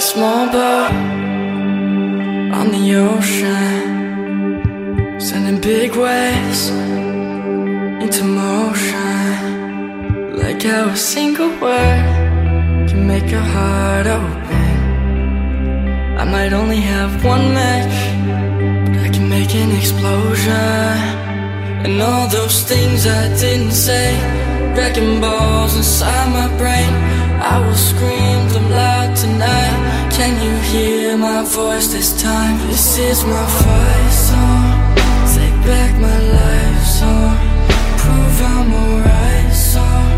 small boat on the ocean, sending big waves into motion. Like how a single word can make a heart open. I might only have one match, but I can make an explosion. And all those things I didn't say, wrecking balls inside my brain, I will scream them loud tonight. Can you hear my voice this time? This is my fight song. Take back my life song. Prove I'm alright song.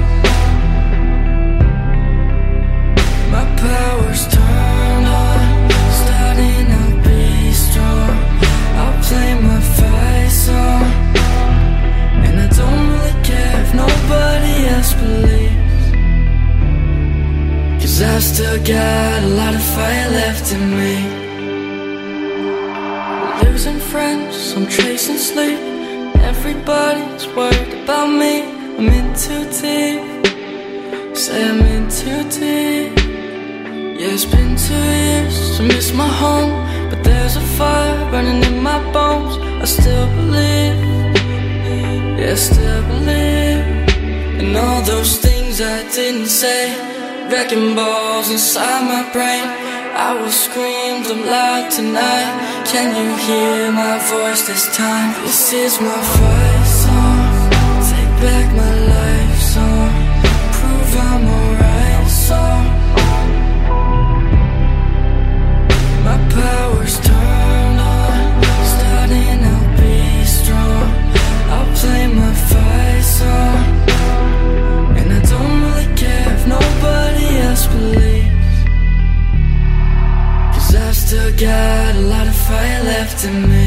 My power's turned on, starting to be strong. I'll play my fight song, and I don't really care if nobody else believes, 'cause I've still got a lot of fire left in me. Losing friends, I'm chasing sleep. Everybody's worried about me. I'm in too deep. Say I'm in too deep. Yeah, it's been 2 years, I miss my home, but there's a fire burning in my bones. I still believe, yeah, I still believe. And all those things I didn't say, wrecking balls inside my brain, I will scream them loud tonight. Can you hear my voice this time? This is my fight song. Take back my life song. Prove I'm alright song. My power's turned on, starting to be strong. I'll play my fight song, and I don't really care if nobody else believes, 'cause I've still got a lot of fire left in me.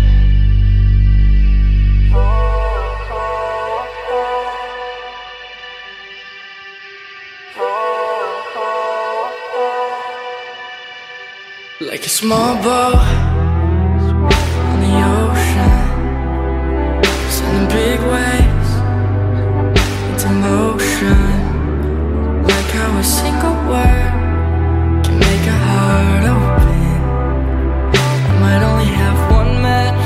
Like a small boat on the ocean, sending big waves into motion. Like how a single word can make a heart open. I might only have one match,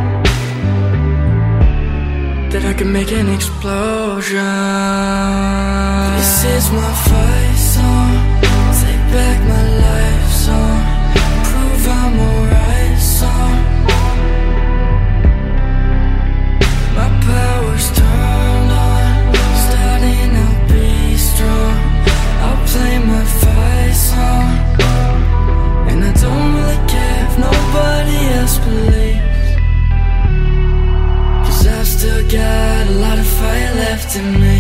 that I can make an explosion. This is my fight song. Take back my life song. I'm alright song. My power's turned on, starting to be strong. I'll play my fight song, and I don't really care if nobody else believes, 'cause I've still got a lot of fire left in me.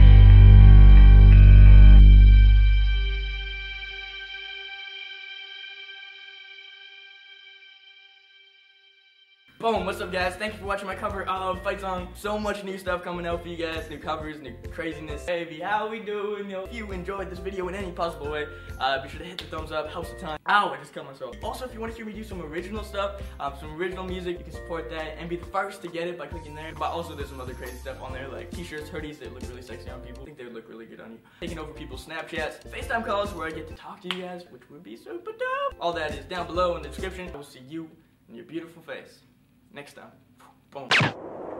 Boom, what's up guys? Thank you for watching my cover of Fight Song. So much new stuff coming out for you guys, new covers, new craziness. Hey, how we doing? Yo, if you enjoyed this video in any possible way, be sure to hit the thumbs up, helps a ton. Ow, I just cut myself. Also, if you want to hear me do some original stuff, some original music, you can support that and be the first to get it by clicking there. But also there's some other crazy stuff on there, like t-shirts, hoodies that look really sexy on people. I think they would look really good on you. Taking over people's Snapchats, FaceTime calls where I get to talk to you guys, which would be super dope. All that is down below in the description. I will see you in your beautiful face next time. Boom.